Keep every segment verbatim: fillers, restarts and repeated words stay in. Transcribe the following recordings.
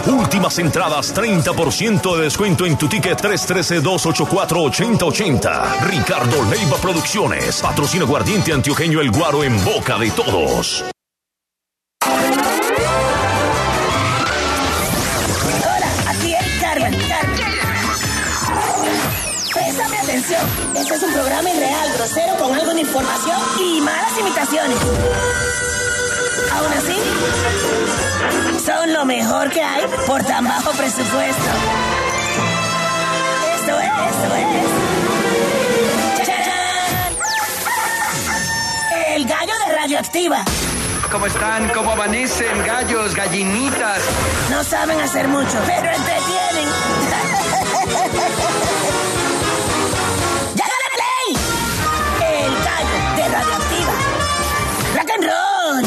Últimas entradas, treinta por ciento de descuento en tu ticket. Tres uno tres, dos ocho cuatro, ocho cero ocho cero. Ricardo Leiva Producciones. Patrocina aguardiente antioqueño El Guaro en boca de todos. Este es un programa irreal, grosero, con algo de información y malas imitaciones. Aún así, son lo mejor que hay por tan bajo presupuesto. Esto es, esto es. ¡Chachán! El gallo de Radioactiva. ¿Cómo están? ¿Cómo amanecen? Gallos, gallinitas. No saben hacer mucho, pero entretienen. Radioactiva. Rock and roll.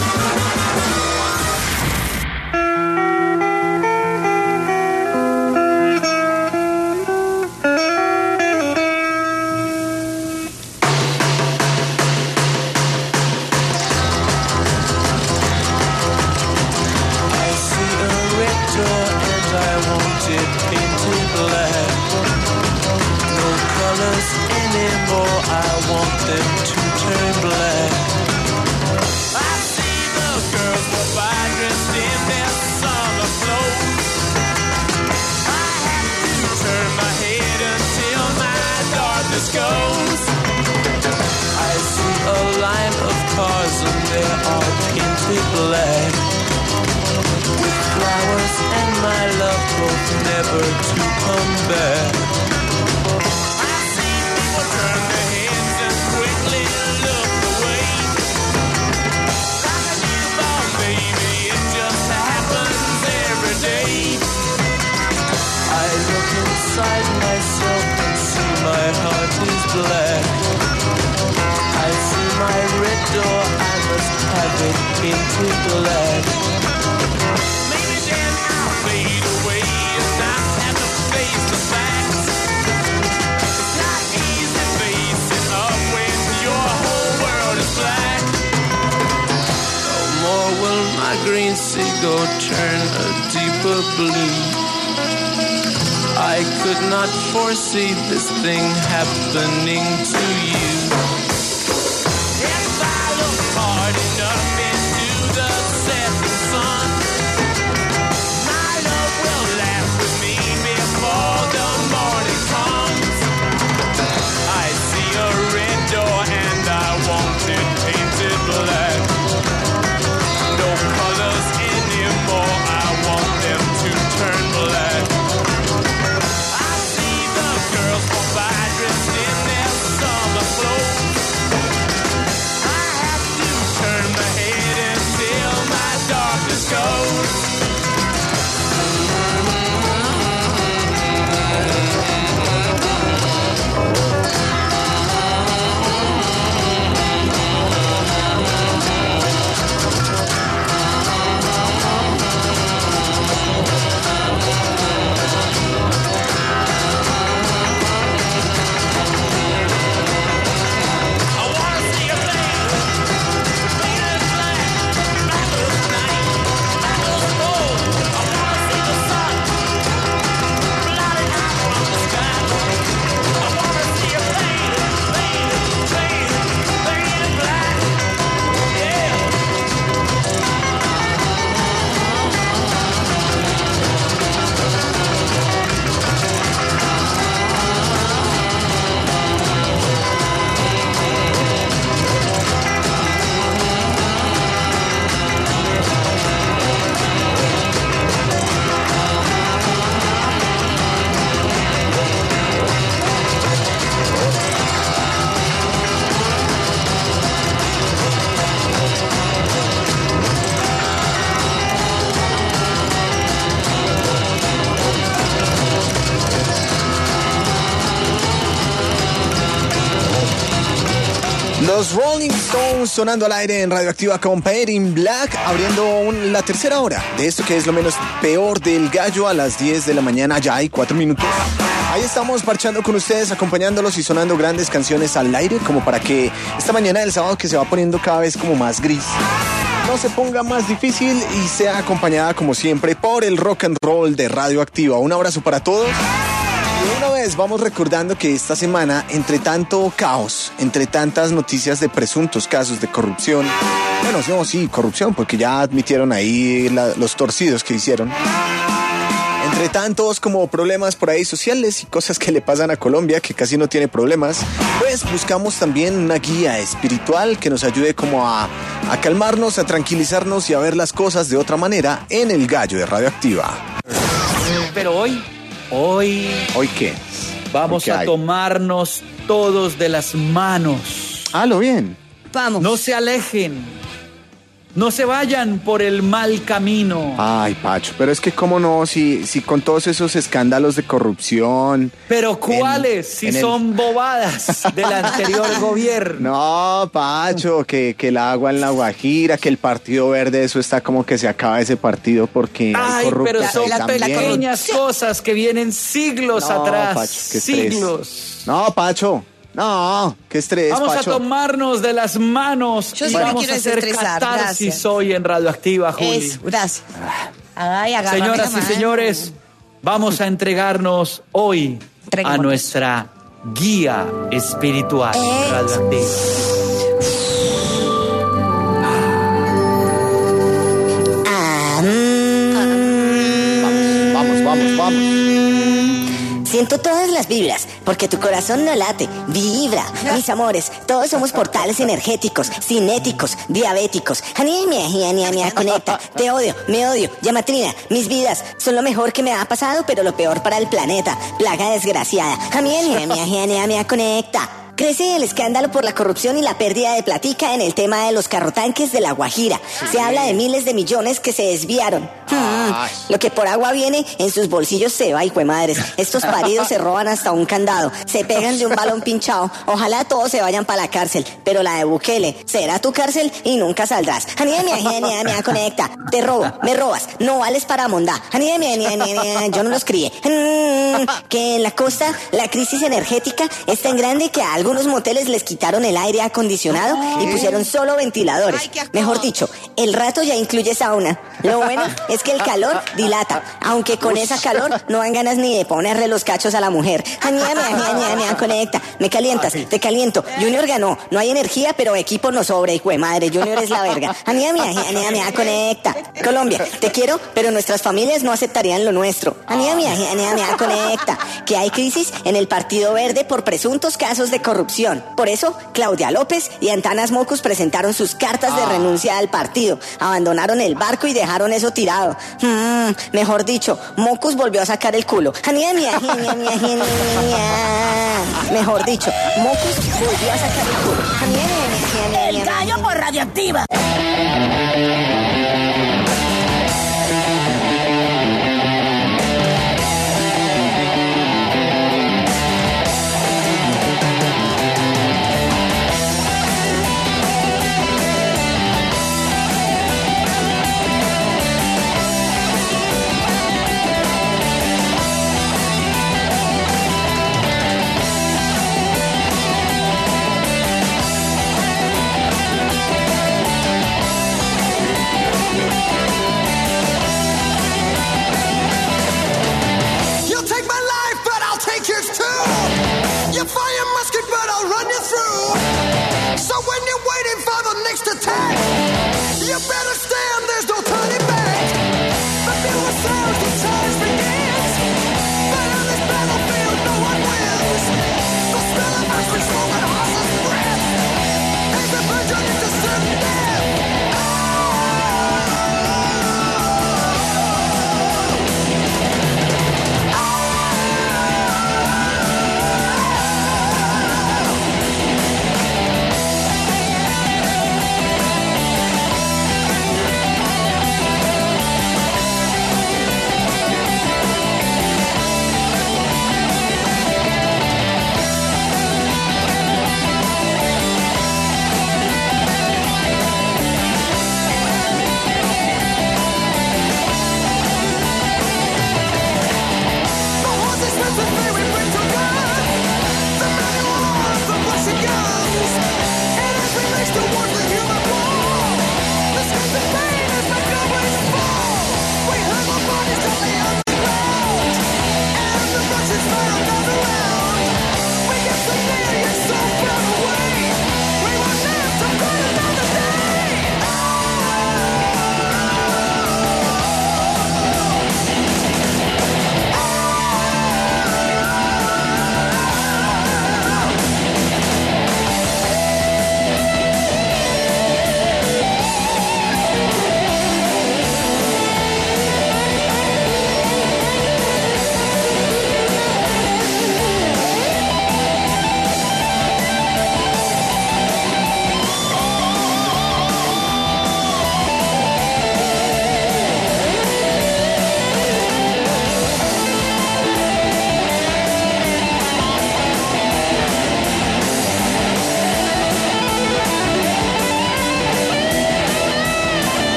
I see a red door and I want it painted black. No colors anymore, I want them to turn black. I see the girls go by dressed in their summer clothes. I have to turn my head until my darkness goes. I see a line of cars and they are painted black, with flowers and my love hope never to come back. I see people turn their heads and quickly look away. Like a newborn baby, it just happens every day. I look inside myself and see my heart is black. I see my red door, I must have it painted black. Maybe then I'll fade away and not have to face the facts. It's not easy facing up when your whole world is black. No more will my green seagull turn a deeper blue. I could not foresee this thing happening to you. If I look hard enough into the setting sun, my love will laugh with me before the morning comes. I see a red door and I want it painted black. No colors anymore, I want them to turn black. I see the girls walk by dressed in their summer clothes. I have to turn my head until my darkness goes. I wanna see a man painted black, black as night, black as gold. I wanna see the sun blotted out from the sky. I wanna see a painted, painted, painted, painted black. Yeah. Los Rolling Stones sonando al aire en Radioactiva con Paint in Black, abriendo un- la tercera hora de esto que es lo menos peor del gallo a las diez de la mañana. Ya hay cuatro minutos. Ahí estamos parchando con ustedes, acompañándolos y sonando grandes canciones al aire, como para que esta mañana del sábado, que se va poniendo cada vez como más gris, no se ponga más difícil y sea acompañada como siempre por el rock and roll de Radioactiva. Un abrazo para todos. Y una vez vamos recordando que esta semana, entre tanto caos, entre tantas noticias de presuntos casos de corrupción, bueno, no, sí, corrupción, porque ya admitieron ahí la, los torcidos que hicieron. Entre tantos como problemas por ahí sociales y cosas que le pasan a Colombia, que casi no tiene problemas, pues buscamos también una guía espiritual que nos ayude como a, a calmarnos, a tranquilizarnos y a ver las cosas de otra manera en el Gallo de Radioactiva. Pero hoy, hoy... ¿Hoy qué? Vamos ¿Hoy qué a hay? tomarnos todos de las manos. Halo bien. Vamos. No se alejen. No se vayan por el mal camino. Ay, Pacho, pero es que cómo no, si, si con todos esos escándalos de corrupción... Pero ¿cuáles? en- si en el- son bobadas del anterior gobierno. No, Pacho, que, que el agua en la Guajira, que el Partido Verde, eso está como que se acaba ese partido porque hay Ay, corruptos pero son ahí la- la también. pequeñas cosas que vienen siglos No, atrás. Pacho, qué estrés. siglos. No, Pacho, no, qué estrés, Vamos Pacho. a tomarnos de las manos Yo y sí me vamos quiero a hacer desestresar, catarsis gracias. hoy en Radioactiva, Juli. Eso, gracias. Ay, agárrame Señoras la y mano. señores, vamos a entregarnos hoy a Entreguémonos. nuestra guía espiritual Eh. radioactiva. Ah, mm. Vamos, vamos, vamos. Siento todas las vibras, porque tu corazón no late, vibra. Mis amores, todos somos portales energéticos, cinéticos, diabéticos. Anemia, anemia, conecta. Te odio, me odio, llamatrina. Mis vidas son lo mejor que me ha pasado, pero lo peor para el planeta. Plaga desgraciada. Anemia, anemia, conecta. Crece el escándalo por la corrupción y la pérdida de platica en el tema de los carrotanques de La Guajira. Se habla de miles de millones que se desviaron. Hmm, Lo que por agua viene, en sus bolsillos se va, hijo de madres. Estos paridos se roban hasta un candado. Se pegan de un balón pinchado. Ojalá todos se vayan para la cárcel. Pero la de Bukele será tu cárcel y nunca saldrás. Anemia, anemia, anemia, conecta. Te robo, me robas. No vales para mondá. Anemia, anemia, anemia, yo no los crié. Mm, Que en la costa la crisis energética es tan grande que a algunos moteles les quitaron el aire acondicionado y pusieron solo ventiladores. Ay, qué asco. Mejor dicho, el rato ya incluye sauna. Lo bueno es que el calor dilata, aunque con esa calor no dan ganas ni de ponerle los cachos a la mujer. Añame, añame, añame, conecta. Me calientas, te caliento. Junior ganó. No hay energía, pero equipo no sobra, hijo de madre. Junior es la verga. Añame, añame, añame, conecta. Colombia, te quiero, pero nuestras familias no aceptarían lo nuestro. Añame, añame, añame, conecta. Que hay crisis en el Partido Verde por presuntos casos de corrupción. Por eso, Claudia López y Antanas Mocus presentaron sus cartas de renuncia al partido. Abandonaron el barco y dejaron eso tirado. Mm, mejor dicho, Mocus volvió a sacar el culo. Añame, añame, añame, añame. Mejor dicho, Mocus volvió a sacar el culo. Añame, añame, añame, El añame. gallo por Radioactiva.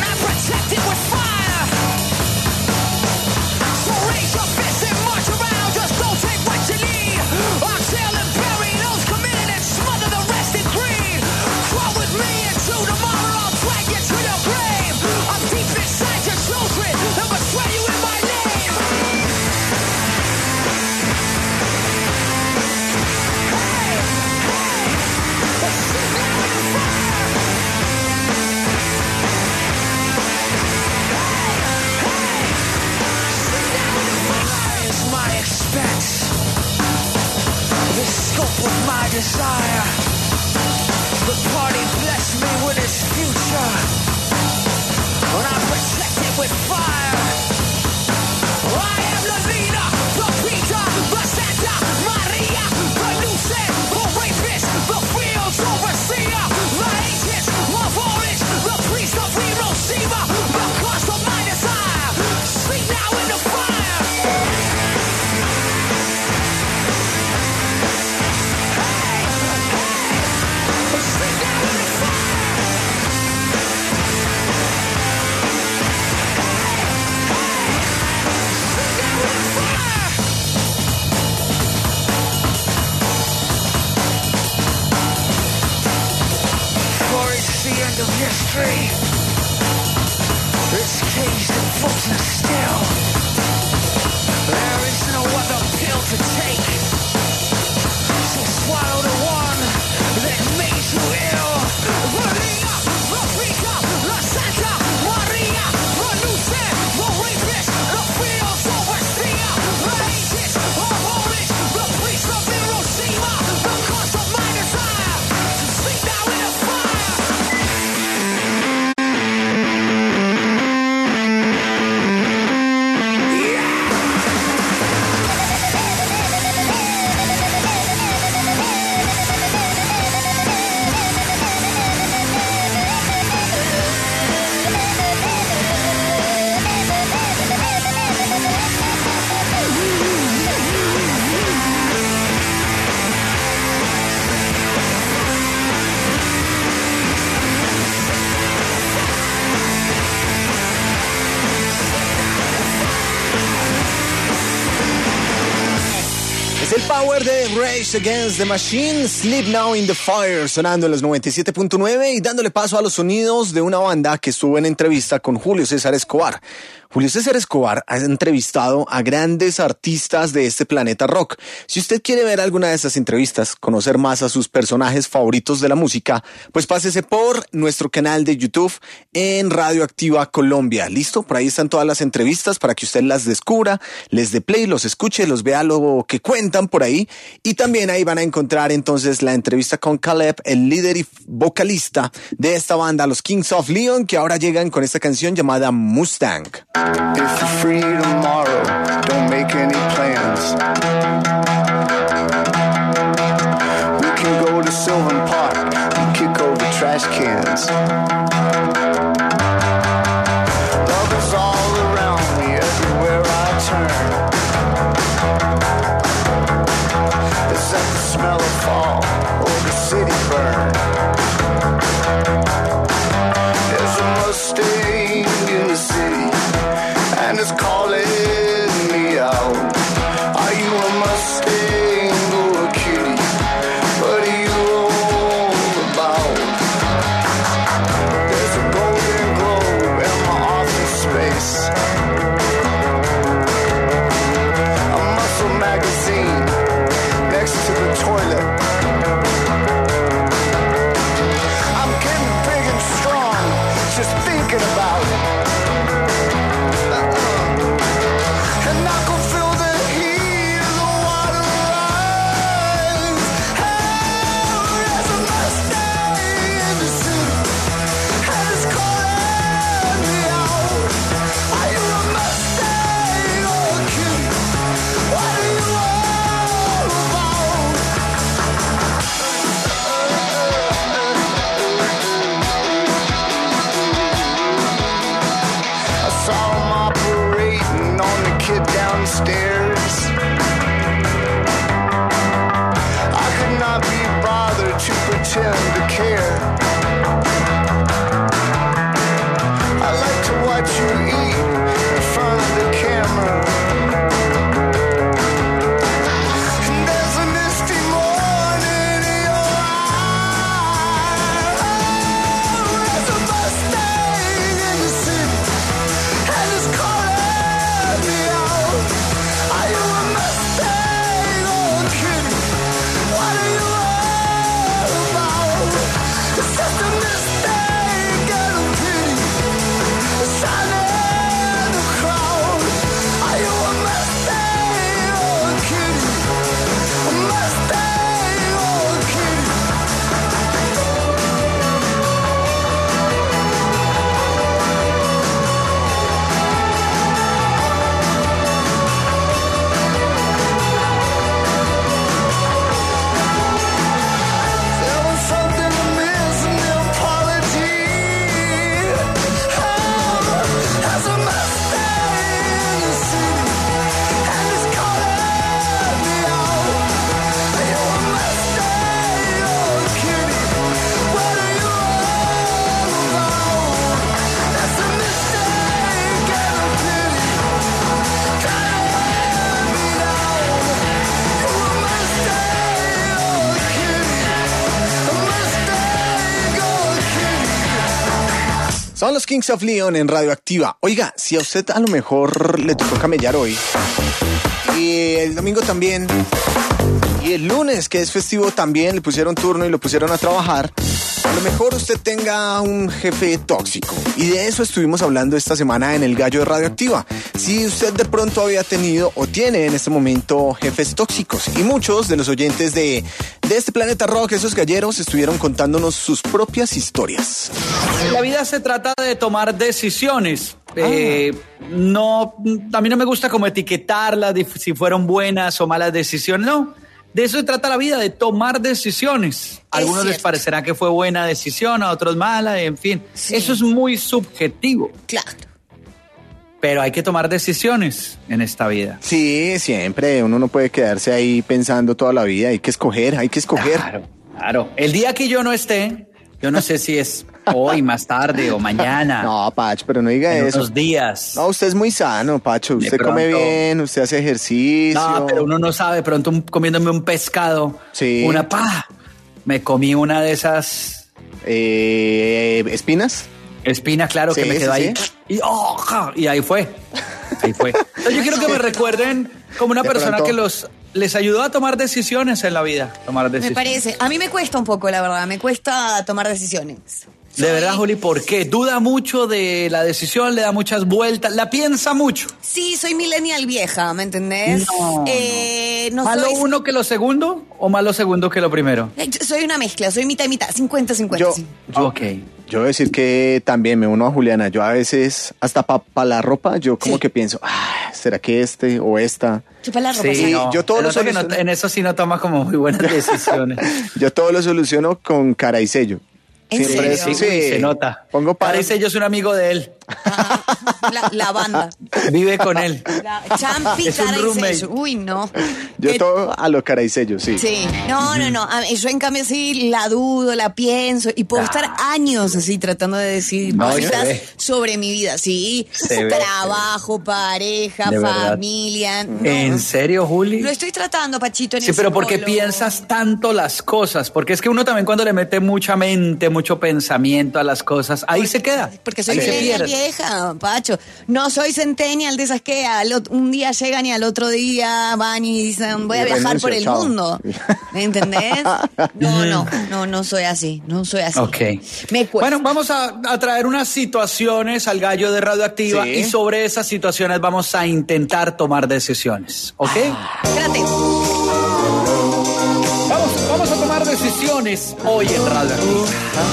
Desire. The party blessed me with its future, and I protect it with fire. I am the leader, the Peter, the Santa Maria, the Luce, the rapist, the fields overseer, the ancients of orange, the priest of Hiroshima, the cause of my desire. Sleep now in the fire. Of history, it's caged and frozen still. There is no other pill to take, so swallow the one that made you ill. Maria, the Peter, the Santa Maria, the Luce, the rapist, the fields overseer, the ancients of orange, the priest of Hiroshima, the cause of my desire. So sleep now in the fire. El power de Rage Against the Machine, Sleep Now in the Fire, sonando en los noventa y siete punto nueve y dándole paso a los sonidos de una banda que estuvo en entrevista con Julio César Escobar. Julio César Escobar ha entrevistado a grandes artistas de este planeta rock. Si usted quiere ver alguna de estas entrevistas, conocer más a sus personajes favoritos de la música, pues pásese por nuestro canal de YouTube en Radioactiva Colombia. ¿Listo? Por ahí están todas las entrevistas para que usted las descubra, les dé play, los escuche, los vea lo que cuentan por ahí. Y también ahí van a encontrar entonces la entrevista con Caleb, el líder y vocalista de esta banda, los Kings of Leon, que ahora llegan con esta canción llamada Mustang. If you're free tomorrow, don't make any plans. We can go to Sylvan Park and kick over trash cans. Love is all around me, everywhere I turn. It's like the smell of fall or the city burn. There's a Mustang in the city, and it's calling me out. Are you a Mustang or a kitty? What are you all about? There's a golden globe in my office space, a muscle magazine next to the toilet. I'm getting big and strong just thinking about it. And I can feel the heat of the water rise. Oh, there's a Mustang in the city, and it's calling me out. Are you a Mustang or a kitty? What are you all about? I saw him operating on the kid downstairs. I could not be bothered to pretend to care. I Son los Kings of Leon en Radioactiva. Oiga, si a usted a lo mejor le tocó camellar hoy, y el domingo también, y el lunes, que es festivo, también le pusieron turno y lo pusieron a trabajar, a lo mejor usted tenga un jefe tóxico. Y de eso estuvimos hablando esta semana en El Gallo de Radioactiva. Si usted de pronto había tenido o tiene en este momento jefes tóxicos. Y muchos de los oyentes de, de este Planeta Rock, esos galleros, estuvieron contándonos sus propias historias. La vida se trata de tomar decisiones. Eh, no, a mí no me gusta como etiquetarlas, si fueron buenas o malas decisiones. No, de eso se trata la vida, de tomar decisiones. A algunos les parecerá que fue buena decisión, a otros mala, en fin. Sí. Eso es muy subjetivo. Claro. Pero hay que tomar decisiones en esta vida. Sí, siempre. Uno no puede quedarse ahí pensando toda la vida. Hay que escoger, hay que escoger. Claro, claro. El día que yo no esté, yo no sé si es hoy, más tarde o mañana. No, Pacho, pero no diga en eso. Unos días. No, usted es muy sano, Pacho. Usted pronto, come bien, usted hace ejercicio. No, pero uno no sabe. Pronto un, comiéndome un pescado. Sí. Una pa. Me comí una de esas. Eh, ¿Espinas? Espinas, claro, Sí, que me quedó sí, ahí. sí. Y, oh, y ahí fue. Ahí fue. Entonces yo quiero que me recuerden como una De persona pronto. que los les ayudó a tomar decisiones en la vida. Tomar Me decisiones. parece. A mí me cuesta un poco, la verdad. Me cuesta tomar decisiones. De Soy- verdad, Juli, ¿por qué? Duda mucho de la decisión, le da muchas vueltas, la piensa mucho. Sí, soy millennial vieja, ¿me entendés? No, eh, no. ¿Más lo soy... uno que lo segundo o más lo segundo que lo primero? Eh, Soy una mezcla, soy mitad y mitad, cincuenta cincuenta. Yo, Sí. yo, Ok. yo voy a decir que también me uno a Juliana. Yo a veces, hasta para pa la ropa, yo como Sí. que pienso, ah, ¿será que este o esta? Chupa la ropa. Sí, ¿sabes? no, yo todo se lo nota que no- soluciono. en eso sí no toma como muy buenas decisiones. Yo todo lo soluciono con cara y sello. ¿En Siempre serio? es- Sí, sí, se nota. Pongo para... Parece yo soy un amigo de él. Ajá. La, la banda. Vive con él. La Champi, Es un cara y roommate. sello. Uy, no. Yo ¿Qué- todo a lo cara y sello, sí. Sí, no, no, no. A mí- Yo en cambio sí la dudo, la pienso y puedo estar años así tratando de decir No, y se cosas ve. sobre mi vida. Sí, Se ve, trabajo, pareja, De verdad. familia. No. ¿En serio, Juli? Lo estoy tratando, Pachito. En Sí, el pero ¿por qué psicólogo. piensas tanto las cosas? Porque es que uno también cuando le mete mucha mente, mucho pensamiento a las cosas, ahí se queda. Porque soy ahí se millennial pierde. vieja, Pacho. No soy centennial de esas que al ot- un día llegan y al otro día van y dicen voy a Y viajar renuncio, por el chao. mundo. ¿Me entendés? No, no, no, no soy así. No soy así. Ok. Me cuesta. Bueno, vamos a, a traer unas situaciones al gallo de Radioactiva Sí. y sobre esas situaciones vamos a intentar tomar decisiones. ¿Ok? Espérate. Vamos, vamos a tomar decisiones hoy en Radioactiva.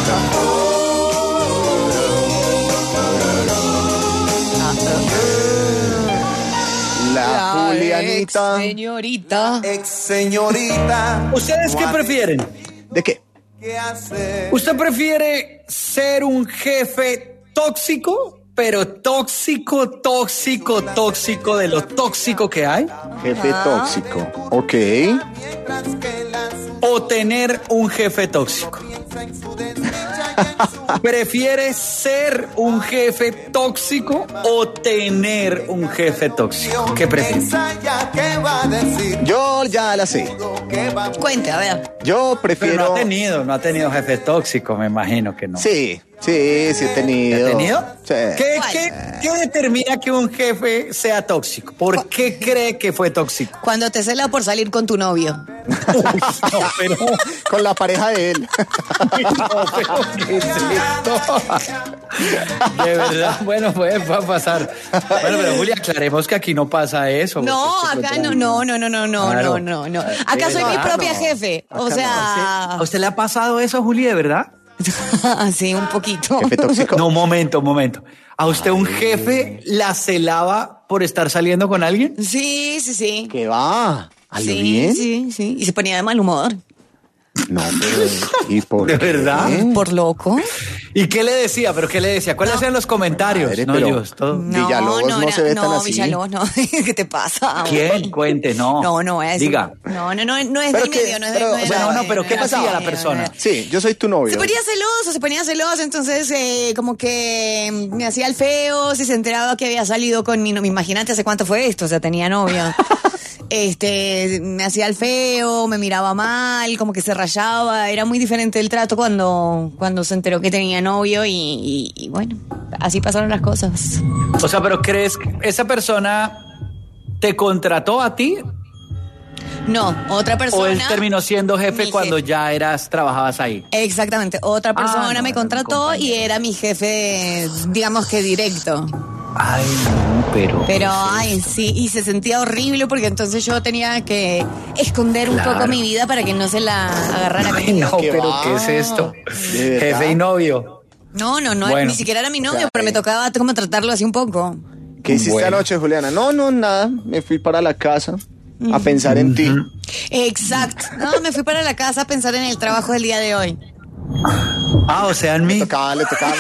La Julianita. ex señorita. Ex señorita, ¿Ustedes qué prefieren? ¿De qué? ¿qué hace? ¿Usted prefiere ser un jefe tóxico, pero tóxico, tóxico, tóxico de lo tóxico que hay? Jefe tóxico. Ok. Mientras que la ¿O tener un jefe tóxico? piensa en su desdicha y en su ¿Prefieres ser un jefe tóxico o tener un jefe tóxico? ¿Qué prefieres? ensaya qué va a decir, Yo ya la sé. qué va a Cuente, a ver. Yo Pero prefiero... no ha tenido, no ha tenido jefe tóxico, me imagino que no. Sí, sí, sí he tenido. ¿Ha tenido? Sí. ¿Qué, ¿Cuál? qué, qué determina que un jefe sea tóxico? ¿Por qué cree que fue tóxico? Cuando te cela por salir con tu novio. No, pero... Con la pareja de él. No, pero ¿qué es esto? De verdad, bueno, pues va a pasar. Bueno, pero Julia, aclaremos que aquí no pasa eso. No, porque acá esto- no, no, no, no, no, Claro. no, no, no. Acá soy mi Acá propia no. jefe. O Acá sea, ¿A usted le ha pasado eso, Juli, de verdad? sí, un poquito. Jefe tóxico. No, un momento, un momento. ¿A usted un jefe la celaba por estar saliendo con alguien? Sí, sí, sí. ¿Qué va? ¿A lo Sí, bien? sí, sí. Y se ponía de mal humor. No, pero... ¿Y por ¿De qué? verdad? Por loco. ¿Y qué le decía? ¿Pero qué le decía? ¿Cuáles eran los comentarios? Madre, no, pero- Dios, todo. Villalobos no era- se ve tan no, así. Villalobos no. ¿Qué te pasa? ¿Quién? Cuente, no. No, no es. Diga. No, no, no, no es Pero del que- medio, no es pero, del o medio. sea, Bueno, no, pero ¿qué no, hacía no, la no, persona? no. Sí, yo soy tu novio. Se ponía celoso, se ponía celoso, entonces eh, como que mm, me hacía el feo, si se enteraba que había salido con mi novio. Imagínate hace cuánto fue esto, o sea, tenía novio. este, me hacía el feo, me miraba mal, como que se rayaba. Era muy diferente el trato cuando, cuando se enteró que tenía novio y, y, y bueno, así pasaron las cosas. O sea, pero ¿crees que esa persona te contrató a ti? No, otra persona. ¿O él terminó siendo jefe mi cuando jefe. ya eras, trabajabas ahí? Exactamente, otra persona Ah, no, me era contrató mi y era mi jefe, digamos que directo. Ay, no, pero... Pero, ay, sí, y se sentía horrible porque entonces yo tenía que esconder un Claro. poco mi vida para que no se la agarrara Ay, conmigo. no, ¿Qué pero va? ¿qué es esto? ¿De verdad? Jefe y novio. No, no, no, Bueno. ni siquiera era mi novio, O sea, pero me eh. tocaba como tratarlo así un poco. ¿Qué hiciste Bueno. anoche, Juliana? No, no, nada. Me fui para la casa a pensar en ti. Exacto. No, me fui para la casa a pensar en el trabajo del día de hoy. Ah, o sea, en mí. Le tocaba, le tocaba.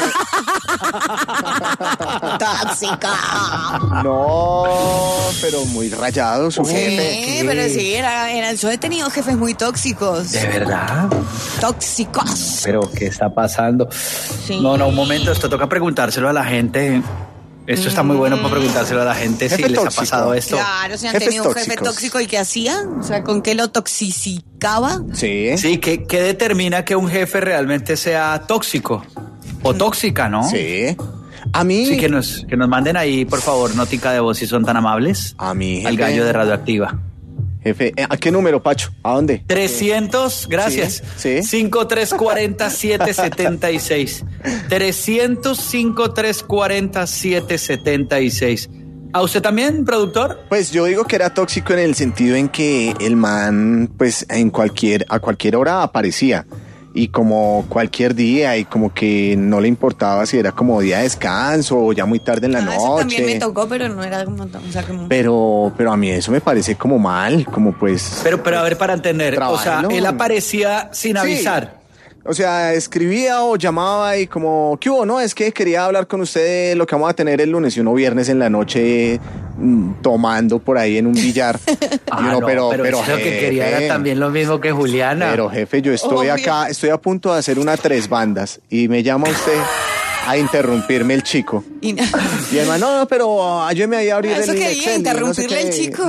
¡Tóxica! No, pero muy rayado su jefe. Sí, pero sí, era, era, yo he tenido jefes muy tóxicos. ¿De verdad? Tóxicos. ¿Pero qué está pasando? Sí. No, no, un momento, esto toca preguntárselo a la gente. Esto está muy bueno para preguntárselo a la gente si Jefe les tóxico. ha pasado esto. Claro, si han Jefes tenido un jefe tóxicos. tóxico y qué hacía, o sea, ¿con qué lo toxicaba? Sí. Sí, ¿qué, qué determina que un jefe realmente sea tóxico? O tóxica, ¿no? Sí. A mí. Sí, que nos, que nos manden ahí, por favor, notica de voz si son tan amables. A mi Al jefe. gallo de Radioactiva. Jefe, ¿a qué número, Pacho? ¿A dónde? trescientos, gracias. Sí, sí. cinco tres cuatro cero, siete siete seis. trescientos, cinco tres cuatro cero, siete siete seis. ¿A usted también, productor? Pues yo digo que era tóxico en el sentido en que el man, pues en cualquier, a cualquier hora aparecía. Y como cualquier día, y como que no le importaba si era como día de descanso o ya muy tarde en la Ah, eso también me noche. tocó, pero no era como, o sea, como... Pero, pero a mí eso me parece como mal, como pues. Pero, pero a ver, para entender, o sea, Trabájelo. él aparecía sin Sí. avisar. O sea, escribía o llamaba y como, ¿qué hubo? No, es que quería hablar con usted de lo que vamos a tener el lunes y uno viernes en la noche mm, tomando por ahí en un billar. Y Ah, uno, no, pero, pero, pero, eso lo que quería jefe, era también lo mismo que Juliana. Pero jefe, yo estoy Obvio. acá, estoy a punto de hacer una tres bandas y me llama usted a interrumpirme el chico. Y no- Y el man, no, no, pero ayúdeme ahí a abrir Eso el quería, Excel y no sé interrumpirle qué. al chico.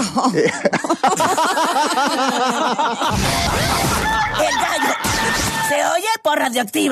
El gallo se oye por Radioactiva.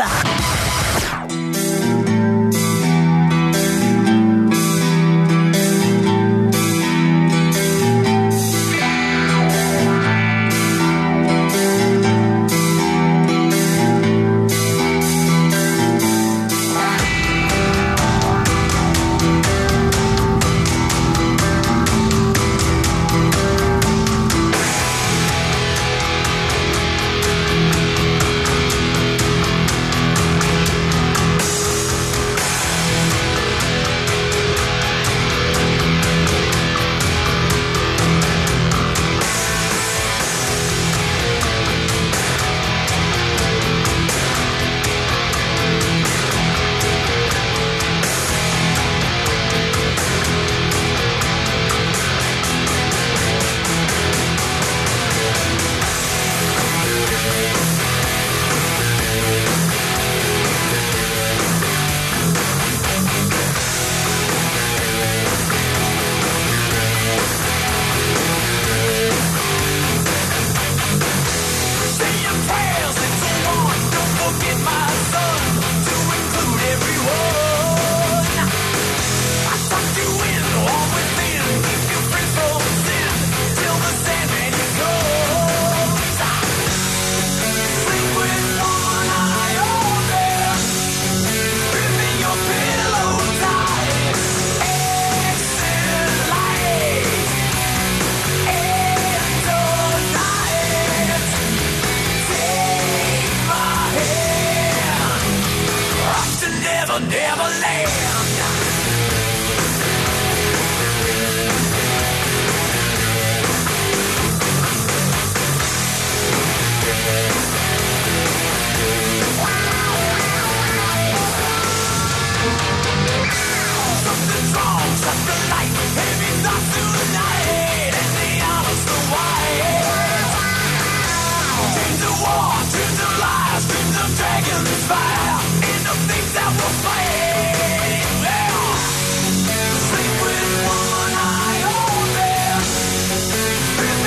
Sleep with one eye open.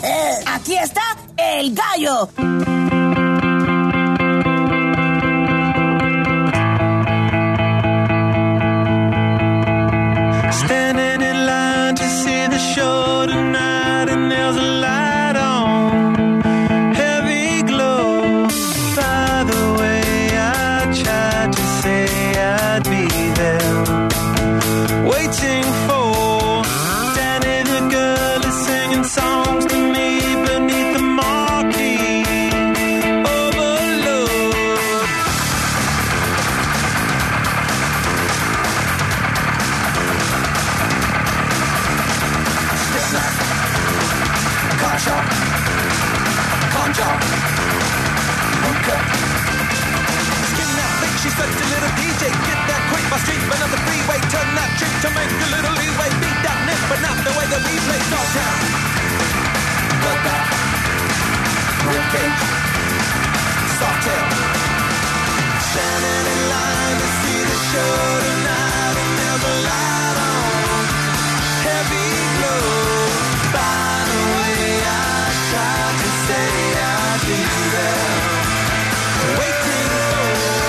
Aquí está el gallo. Standing in line to see the show tonight, and there's a light on, heavy glow. By the way, I tried to say I'd be there, waiting for Danny the girl is singing songs to me beneath the marquee. Overload. Concha, concha, okay. Skin that bitch, she's such a little D J. Get that quick by street, but not the freeway. Turn that trick to make a little leeway. Beat that nick, but not the way that we play. Dogtown, bloodbath, ribcage, softail. Standing in line to see the show tonight, and there's a light on, heavy glow. By the way, I tried to say I'd be there, waiting for.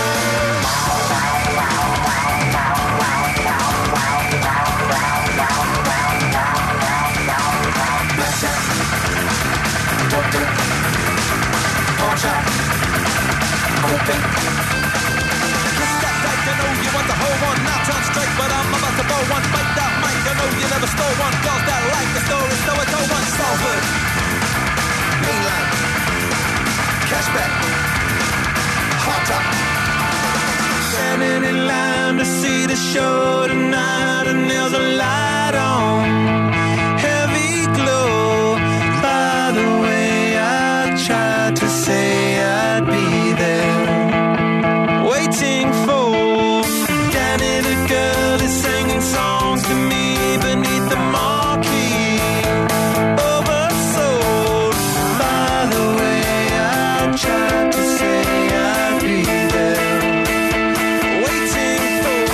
Blackjack, doctor, pawnshop, open. Kiss that dyke, I know you want the whole one. Not on straight, but I'm about to blow one. Bite that mic, I know you never stole one. Girls that like the story, so I told one. Salford, mainline, cashback, hot top. Standing in line to see the show tonight, and there's a light on, heavy glow. By the way, I tried to say I'd be there, waiting for Danny the girl is singing songs to me beneath the marquee. Oversold. By the way, I tried to say I'd be there, waiting for.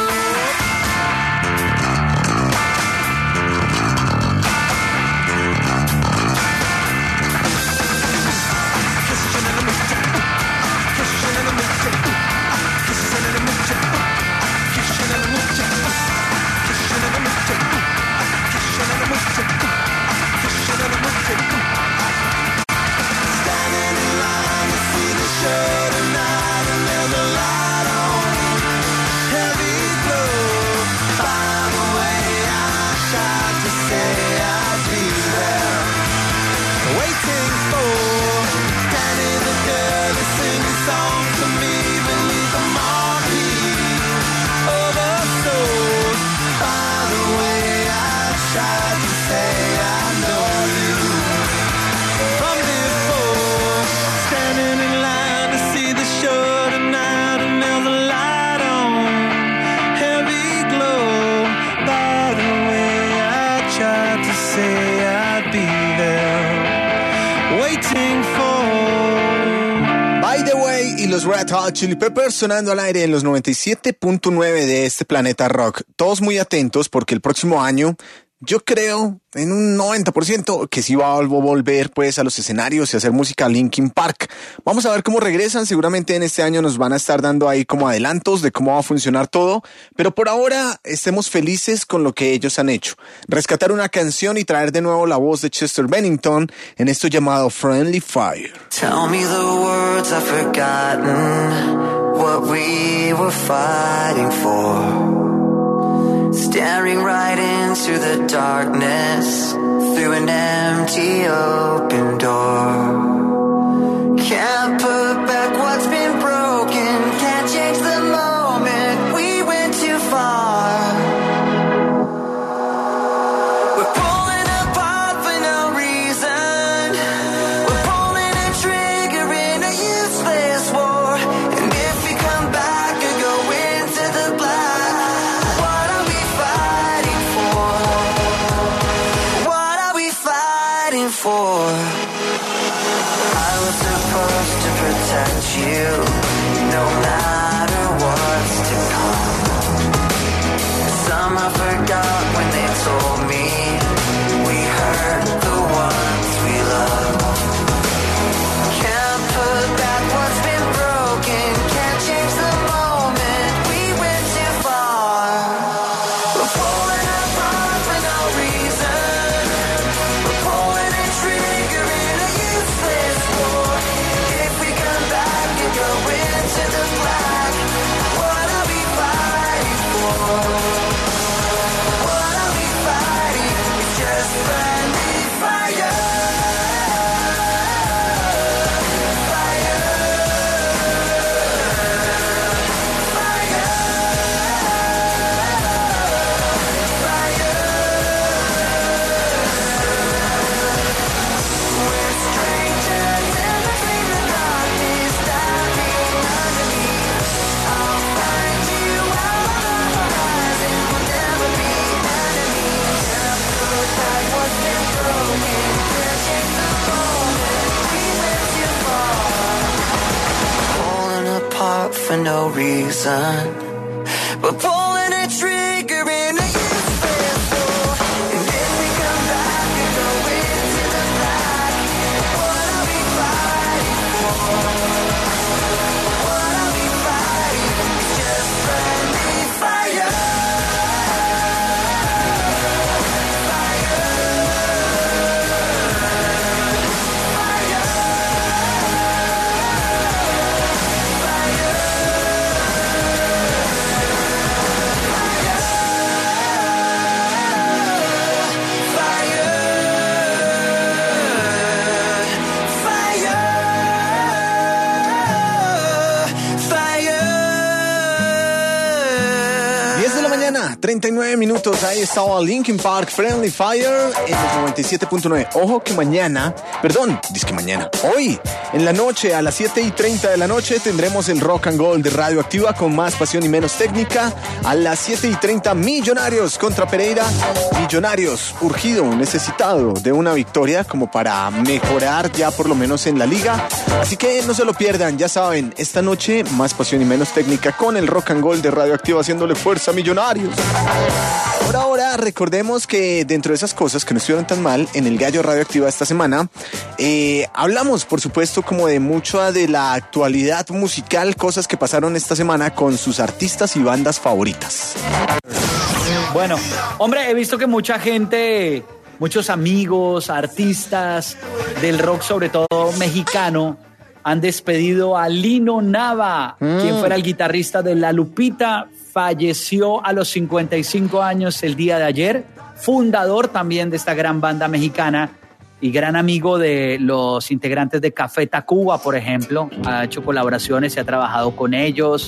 Kissing in the mooch, kissing in the mooch, kissing in the mooch, kissing in the mooch, kissing in the mooch, kissing in the mooch, kissing in the mooch. Standing in line to see the show tonight, and there's a light on, heavy glow. By the way, I tried to say I'd be there, waiting for Danny the girl to sing songs to me beneath the marquee. Oversold. By the way, I tried to say I know you from before. Standing in line to see the show tonight, and there's a light on, heavy glow. By the way, I tried to say I'd be there, waiting for. By the way, y los Red Hot Chili Peppers sonando al aire en los noventa y siete punto nueve de este planeta rock. Todos muy atentos porque el próximo año, yo creo, en un noventa por ciento, que sí va a volver pues a los escenarios y hacer música Linkin Park. Vamos a ver cómo regresan. Seguramente en este año nos van a estar dando ahí como adelantos de cómo va a funcionar todo. Pero por ahora estemos felices con lo que ellos han hecho. Rescatar una canción y traer de nuevo la voz de Chester Bennington en esto llamado Friendly Fire. Tell me the words I've forgotten, what we were fighting for. Staring right into the darkness, through an empty open door. Can't put back what's been broken, can't change the moment, we went too far. We're pulling apart for no reason, we're pulling a trigger in a useless war. And if we come back or go into the black, what are we fighting for? What are we fighting for? I was supposed to protect you, no matter what's to come. Somehow forgot when they told me we hurt the ones we for no reason. But pulling a trigger in a use faithful. And then we come back and go into the black. What are we fighting for? What are we fighting? It's just friendly fire. treinta y nueve minutos, ahí estaba Linkin Park, Friendly Fire en el noventa y siete punto nueve. Ojo que mañana, perdón, dice que mañana, hoy en la noche a las siete y treinta de la noche tendremos el Rock and Gold de Radioactiva con más pasión y menos técnica. A las siete y treinta, Millonarios contra Pereira. Millonarios, urgido, necesitado de una victoria como para mejorar ya por lo menos en la liga. Así que no se lo pierdan, ya saben, esta noche más pasión y menos técnica con el Rock and Gold de Radioactiva haciéndole fuerza a Millonarios. Por ahora, recordemos que dentro de esas cosas que no estuvieron tan mal en el Gallo Radioactiva esta semana, eh, hablamos, por supuesto, como de mucha de la actualidad musical, cosas que pasaron esta semana con sus artistas y bandas favoritas. Bueno, hombre, he visto que mucha gente, muchos amigos, artistas del rock, sobre todo mexicano, han despedido a Lino Nava, mm. quien fuera el guitarrista de La Lupita. Falleció a los cincuenta y cinco años el día de ayer, fundador también de esta gran banda mexicana y gran amigo de los integrantes de Café Tacuba, por ejemplo. Ha hecho colaboraciones y ha trabajado con ellos.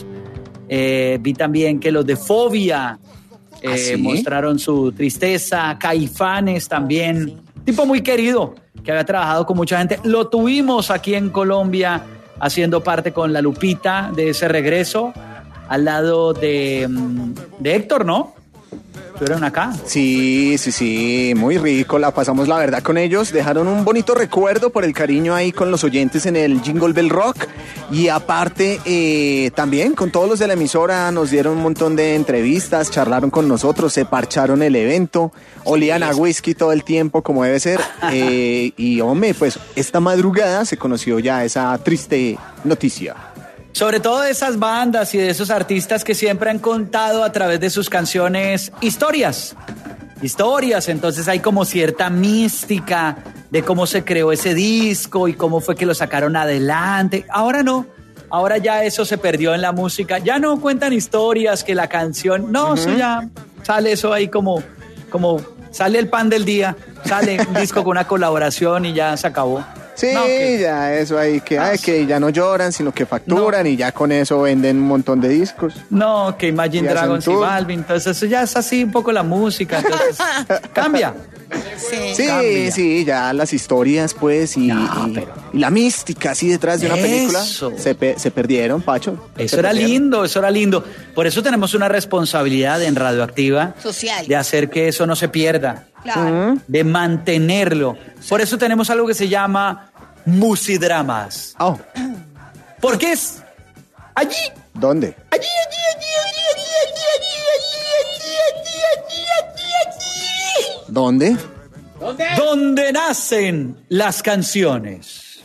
Eh, vi también que los de Fobia eh, ¿Ah, sí? mostraron su tristeza. Caifanes también, tipo muy querido, que había trabajado con mucha gente. Lo tuvimos aquí en Colombia haciendo parte con La Lupita de ese regreso. Al lado de, de Héctor, ¿no? ¿Estuvieron acá? Sí, sí, sí, muy rico, la pasamos la verdad con ellos, dejaron un bonito recuerdo por el cariño ahí con los oyentes en el Jingle Bell Rock y aparte eh, también con todos los de la emisora nos dieron un montón de entrevistas, charlaron con nosotros, se parcharon el evento, olían a whisky todo el tiempo como debe ser eh, y hombre, pues esta madrugada se conoció ya esa triste noticia. Sobre todo de esas bandas y de esos artistas que siempre han contado a través de sus canciones historias. Historias, entonces hay como cierta mística de cómo se creó ese disco y cómo fue que lo sacaron adelante. Ahora no, ahora ya eso se perdió en la música. Ya no cuentan historias que la canción... No, uh-huh. eso ya sale eso ahí como, como... Sale el pan del día, sale un disco con una colaboración y ya se acabó. Sí, no, que, ya eso ahí, que, ay, que ya no lloran, sino que facturan no. y ya con eso venden un montón de discos. No, que Imagine Dragons y Balvin, entonces eso ya es así un poco la música, entonces cambia. Sí, sí, cambia. sí, ya las historias pues y, no, y, y la mística así detrás de una eso. película se, pe- se perdieron, Pacho. Eso era perdieron. lindo, eso era lindo. Por eso tenemos una responsabilidad en Radioactiva social, de hacer que eso no se pierda. Claro. De mantenerlo. Por eso tenemos algo que se llama Musidramas. Oh. Porque es allí. ¿Dónde? Allí, allí, allí, allí, allí, allí, allí, allí, allí, allí, allí. ¿Dónde? ¿Dónde? Donde nacen las canciones.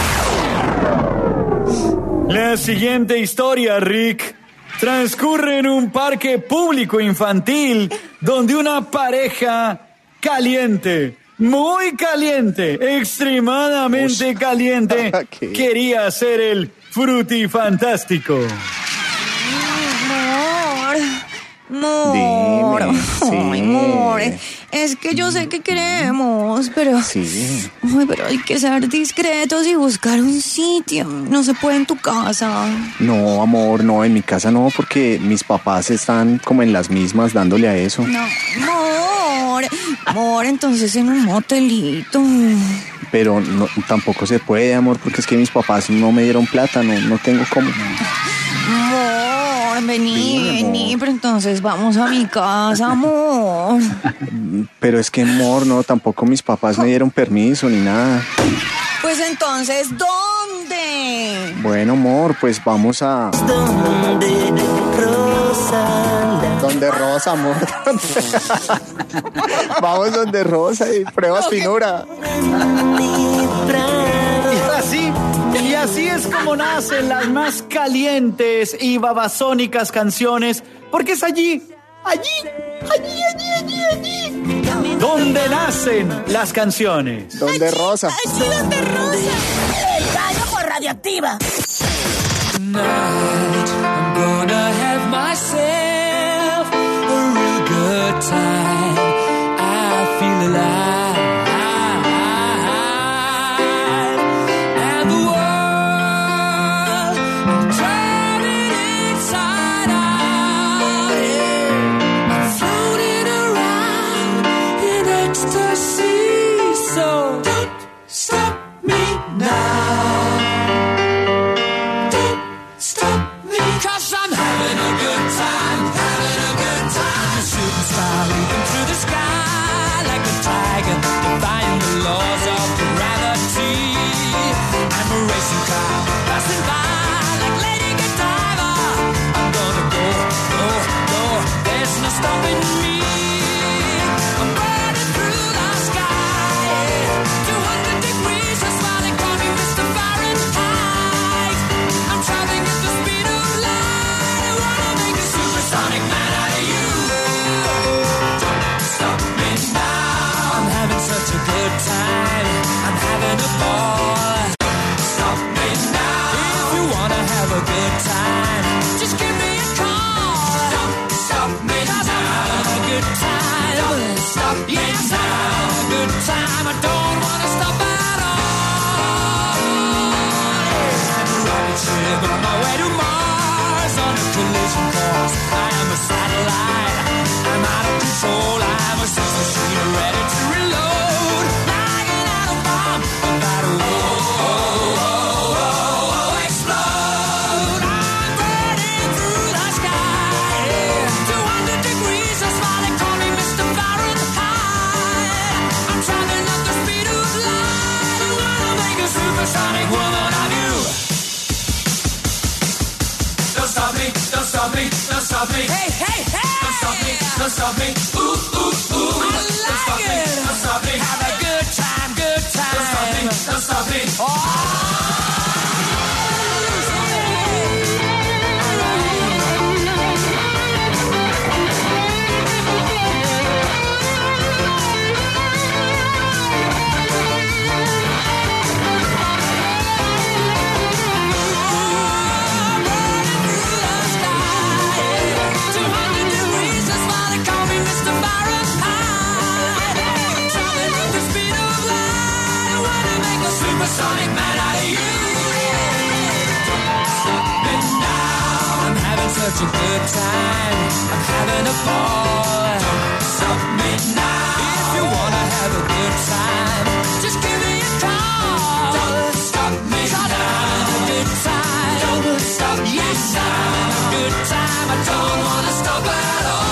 La siguiente historia, Rick, transcurre en un parque público infantil donde una pareja caliente, muy caliente, extremadamente Ush. caliente, okay. quería ser el frutifantástico. Amor, amor, Dime, sí. Ay, amor, es que yo sé que queremos, pero, sí. ay, pero hay que ser discretos y buscar un sitio. No se puede en tu casa. No, amor, no, en mi casa no, porque mis papás están como en las mismas dándole a eso. No, amor, amor, entonces en un motelito. Pero no, tampoco se puede, amor, porque es que mis papás no me dieron plata, no, no tengo cómo. Amor, vení, Dime, vení, amor. Pero entonces vamos a mi casa, amor. Pero es que, amor, no, tampoco mis papás me dieron permiso ni nada. Pues entonces, ¿dónde dónde? Bueno, amor, pues vamos a... Donde Rosa. Donde Rosa, amor. Vamos donde Rosa y pruebas finura. Y así, y así es como nacen las más calientes y babasónicas canciones, porque es allí, allí, allí, allí, allí, allí, donde nacen las canciones. Donde Rosa. Allí donde Rosa. El gallo por Radioactiva. Tonight, I'm gonna have myself a real good time. I feel alive. And the world, I'm turning inside out. Yeah. I'm floating around in ecstasy. So don't stop me now. Stop me, 'cause I'm having a good time, having a good time. A shooting star leaping through the sky like a tiger, defying the laws of gravity. I'm a racing car passing by like Lady Godiva. I'm gonna go, go, go. There's no stopping me. I'm burning through the sky, two hundred degrees. That's why they call me Mister Fahrenheit. I'm traveling at the speed of light. I wanna make a supersonic man out of you. Don't stop me now. I'm having such a good time. I'm having a ball. Stop me now. If you wanna have a good time, just give me a call. Don't stop me now. I'm having a good time. Don't stop me yes, now. I'm having a good time. I don't wanna stop at all. I'm a rocket ship on my way to Mars on a collision course. I am a satellite. I'm out of control. I'm a sex machine ready to reload. Like an atom bomb about to oh, oh, oh, oh, explode. I'm burning through the sky. two hundred degrees. That's why they call me Mister Fahrenheit. I'm traveling at the speed of light. I wanna make a supersonic woman of you. Don't stop me, don't stop me, don't stop me. Hey, hey, hey! Don't stop me, don't stop me. Ooh, ooh, ooh. I like don't stop it. Me, don't stop me. Have a good time, good time. Don't stop me, don't stop me. Oh! Sonic man out of you. Stop me now. I'm having such a good time. I'm having a ball. Stop me now. If you wanna have a good time, just give me a call. Don't stop me now. I'm having a good time. Don't stop me yes, now. I'm having a good time. I don't wanna stop at all.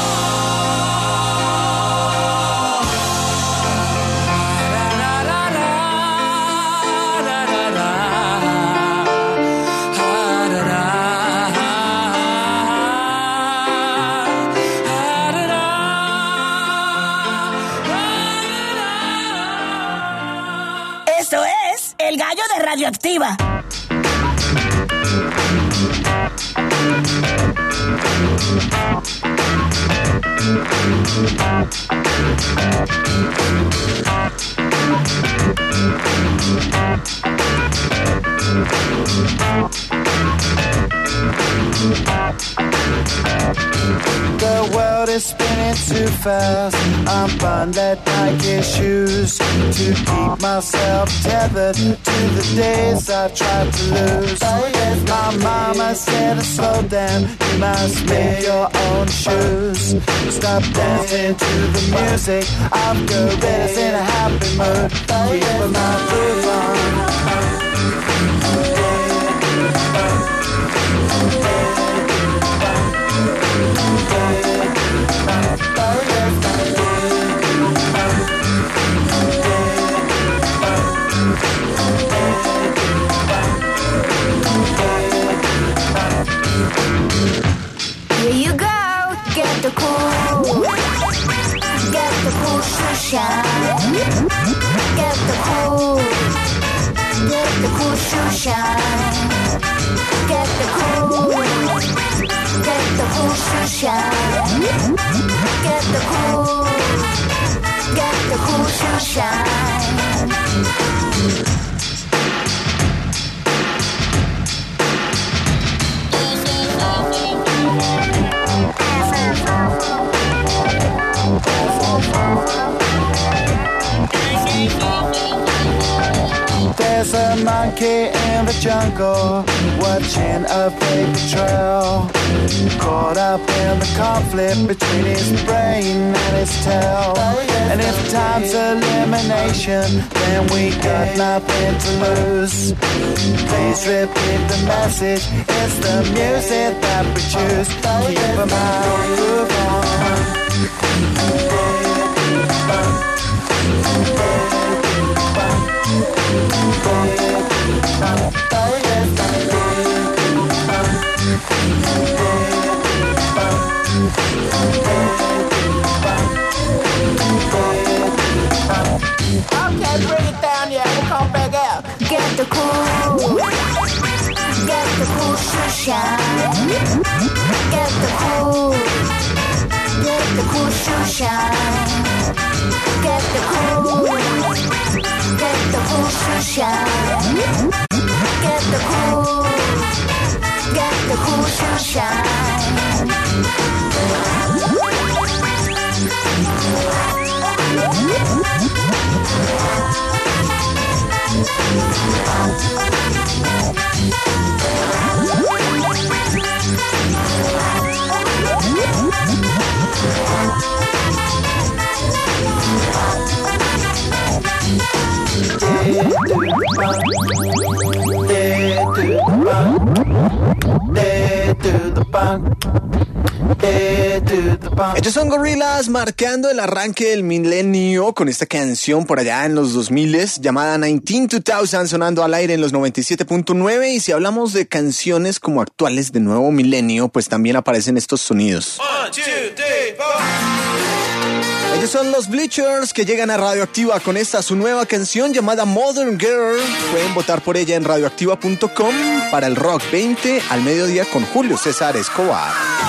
Esto es El Gallo de Radioactiva. The world is spinning too fast. I'm bundled Nike shoes to keep myself tethered to the days I tried to lose. My mama said, slow down, you must make your own shoes. Stop dancing to the music of gorillas in a happy mood. Keep my groove on. cool shoe shine. Get the cool, get the cool shoe shine. Get the cool, get the cool shoe shine. There's a monkey in the jungle watching a paper trail, caught up in the conflict between his brain and his tail. And if time's elimination, then we got nothing to lose. Please repeat the message, it's the music that we choose. Keep 'em out, move on. Okay, bring it down, yeah, we'll come back out. Get the cool, get the cool shoe shine. Get the cool, get the cool shoe shine. Get the cool, get the cool shoe shine. Get the cool, get the cool shoe shine. Ellos son Gorillaz, marcando el arranque del milenio con esta canción por allá en los dos mil llamada diecinueve dos mil, sonando al aire en los noventa y siete punto nueve. Y si hablamos de canciones como actuales de nuevo milenio, pues también aparecen estos sonidos. One, two, three, four. Ellos son los Bleachers, que llegan a Radioactiva con esta su nueva canción llamada Modern Girl. Pueden votar por ella en radioactiva punto com para el Rock veinte al mediodía con Julio César Escobar.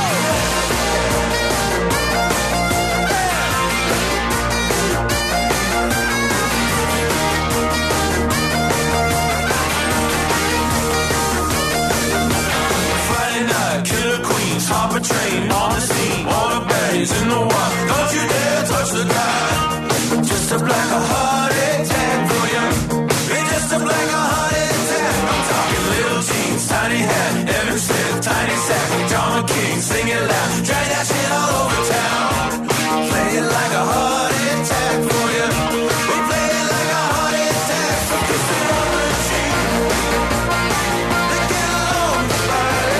Hop a train on the scene, all the baddies in the walk. Don't you dare touch the guy. Just a black a heart attack for you. It's just a black a heart attack. I'm talking little jeans, tiny hat, Evan Smith, tiny sack, John King, sing it loud, drag that shit all over town. Play it like a heart attack for you. We play it like a heart attack. So kiss it on the cheek. Let's get along, buddy.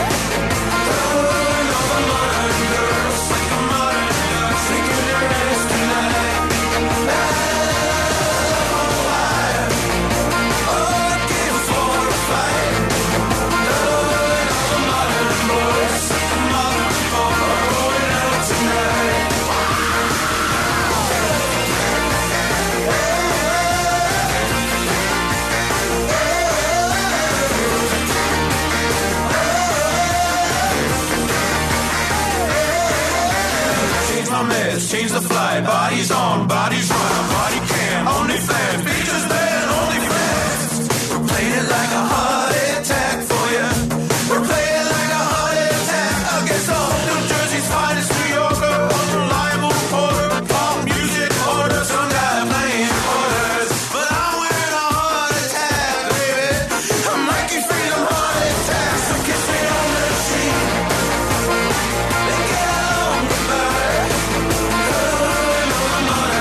Change the flight, bodies on, bodies run, body cam, only fans, features band, only fans. We're playing it like a heart attack for you. We're playing it like a heart attack against all New Jersey's finest New Yorker, unreliable reporter, pop music order, some guy playing quarters. But I'm wearing a heart attack, baby. I'm Mikey Freedom heart attack, so kiss me on the cheek. They get along, goodbye.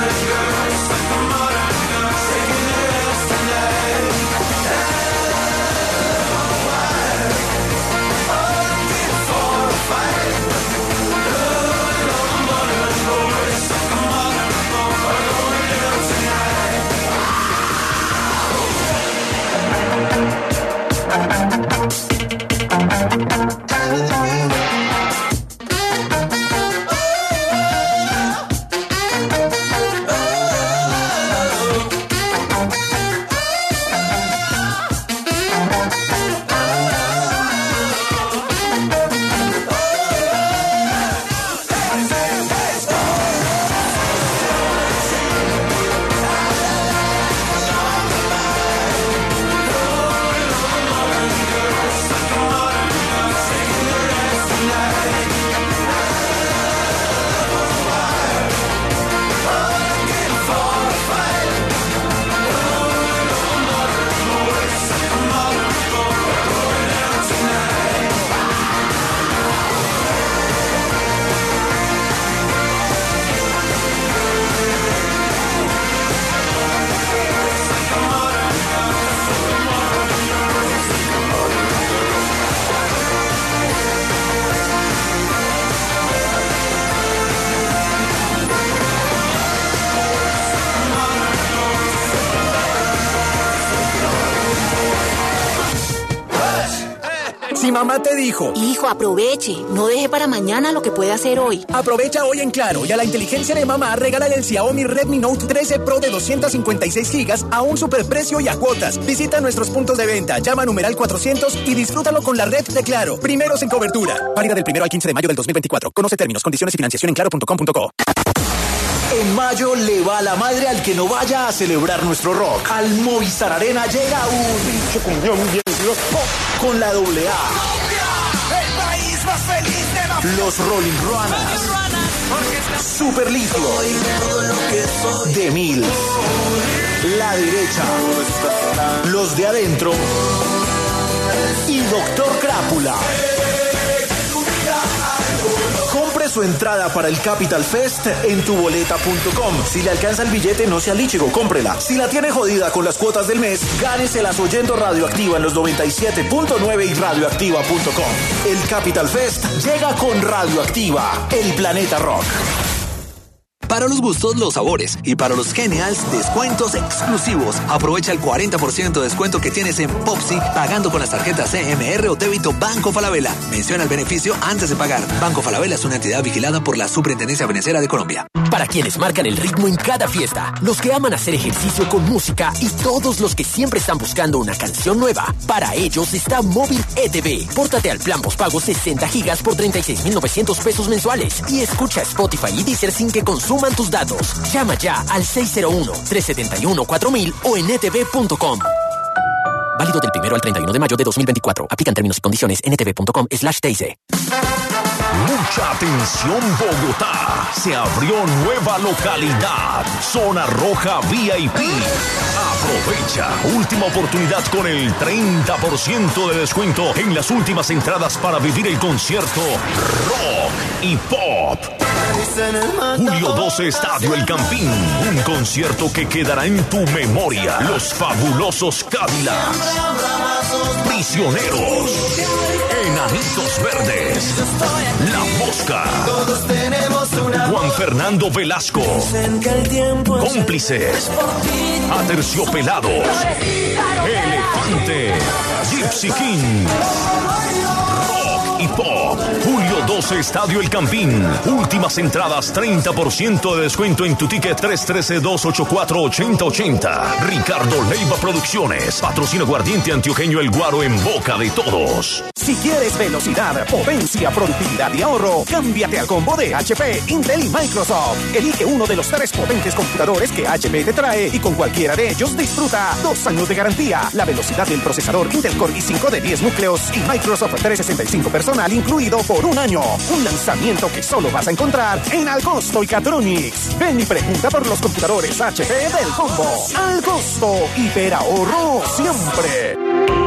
Modern girls, like a modern girl, taking it tonight. Si mamá te dijo, hijo, aproveche, no deje para mañana lo que puede hacer hoy. Aprovecha hoy en Claro y a la inteligencia de mamá regálale el Xiaomi Redmi Note trece Pro de doscientos cincuenta y seis gigas a un superprecio y a cuotas. Visita nuestros puntos de venta, llama a numeral cuatrocientos y disfrútalo con la red de Claro. Primeros en cobertura. Válida del primero al quince de mayo del dos mil veinticuatro. Conoce términos, condiciones y financiación en claro punto com punto co. En mayo le va la madre al que no vaya a celebrar nuestro rock. Al Movistar Arena llega un con la doble A. El país más feliz de la... Los Rolling Runners, Super Litio, De Mil, La Derecha, Los de Adentro y Doctor Crápula. Compre su entrada para el Capital Fest en tuboleta punto com. Si le alcanza el billete, no sea líchigo, cómprela. Si la tiene jodida con las cuotas del mes, gáneselas oyendo Radioactiva en los noventa y siete punto nueve y radioactiva punto com. El Capital Fest llega con Radioactiva, el planeta rock. Para los gustos, los sabores. Y para los genials, descuentos exclusivos. Aprovecha el cuarenta por ciento de descuento que tienes en Popsi pagando con las tarjetas C M R o débito Banco Falabella. Menciona el beneficio antes de pagar. Banco Falabella es una entidad vigilada por la Superintendencia Financiera de Colombia. Para quienes marcan el ritmo en cada fiesta, los que aman hacer ejercicio con música y todos los que siempre están buscando una canción nueva, para ellos está Móvil E T V. Pórtate al plan postpago sesenta gigas por treinta y seis mil novecientos pesos mensuales y escucha Spotify y Deezer sin que consumas tus datos. Llama ya al seis cero uno, tres siete uno, cuatro mil o en e t v punto com. Válido del primero al treinta y uno de mayo de dos mil veinticuatro. Aplican términos y condiciones en e t v punto com slash t i c. Mucha atención, Bogotá. Se abrió nueva localidad. Zona Roja V I P. Aprovecha. Última oportunidad con el treinta por ciento de descuento en las últimas entradas para vivir el concierto Rock y Pop. Julio doce, Estadio El Campín. Un concierto que quedará en tu memoria. Los fabulosos Cadillacs. Prisioneros. Enanitos Verdes. La Mosca. Juan Fernando Velasco. Cómplices. Aterciopelados. Elefante. Gypsy King. Rock y Pop. Julio doce, Estadio El Campín. Últimas entradas, treinta por ciento de descuento en tu ticket tres uno tres, dos ocho cuatro, ocho cero ocho cero. Ricardo Leiva Producciones. Patrocina Aguardiente Antioqueño El Guaro en boca de todos. Si quieres velocidad, potencia, productividad y ahorro, cámbiate al combo de H P, Intel y Microsoft. Elige uno de los tres potentes computadores que H P te trae y con cualquiera de ellos disfruta dos años de garantía, la velocidad del procesador Intel Core i cinco de diez núcleos y Microsoft trescientos sesenta y cinco personal incluido por un año. Un lanzamiento que solo vas a encontrar en Algosto y Catronics. Ven y pregunta por los computadores H P del combo. Algosto, hiperahorro siempre.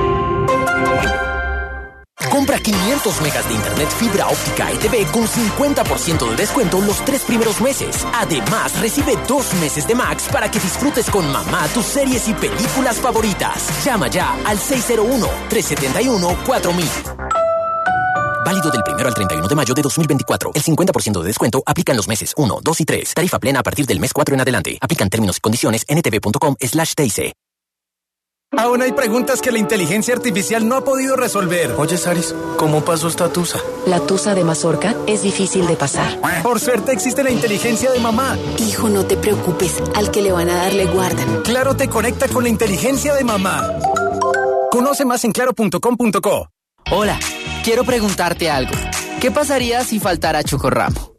Compra quinientos megas de internet fibra óptica E T V con cincuenta por ciento de descuento los tres primeros meses. Además, recibe dos meses de Max para que disfrutes con mamá tus series y películas favoritas. Llama ya al seis cero uno, tres siete uno, cuatro mil. Válido del primero al treinta y uno de mayo de dos mil veinticuatro. El cincuenta por ciento de descuento aplica en los meses uno, dos y tres. Tarifa plena a partir del mes cuatro en adelante. Aplican términos y condiciones en e t v punto com slash t i c. Aún hay preguntas que la inteligencia artificial no ha podido resolver. Oye, Saris, ¿cómo pasó esta tusa? La tusa de mazorca es difícil de pasar. Por suerte existe la inteligencia de mamá. Hijo, no te preocupes. Al que le van a dar le guardan. Claro te conecta con la inteligencia de mamá. Conoce más en claro punto com punto co. Hola, quiero preguntarte algo. ¿Qué pasaría si faltara Chocorramo?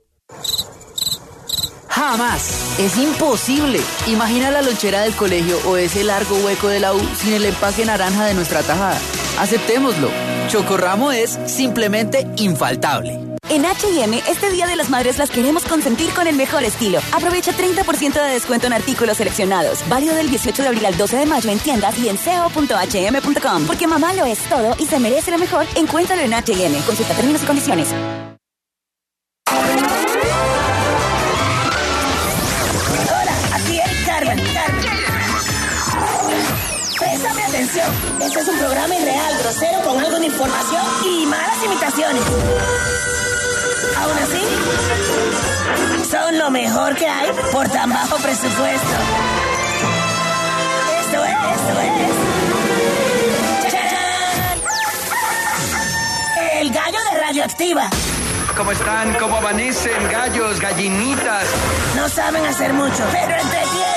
Jamás. Es imposible. Imagina la lonchera del colegio o ese largo hueco de la U sin el empaque naranja de nuestra tajada. Aceptémoslo. Chocorramo es simplemente infaltable. En H y M, este Día de las Madres las queremos consentir con el mejor estilo. Aprovecha treinta por ciento de descuento en artículos seleccionados. Válido del dieciocho de abril al doce de mayo en tiendas y en c o punto h m punto com. Porque mamá lo es todo y se merece lo mejor. Encuéntralo en H y M. Consulta términos y condiciones. Préstame atención. Este es un programa irreal, grosero, con algo de información y malas imitaciones. Aún así, son lo mejor que hay por tan bajo presupuesto. Esto es, esto es. ¡Chachán! Radioactiva. ¿Cómo están? ¿Cómo amanecen? Gallos, gallinitas. No saben hacer mucho, pero entretienen.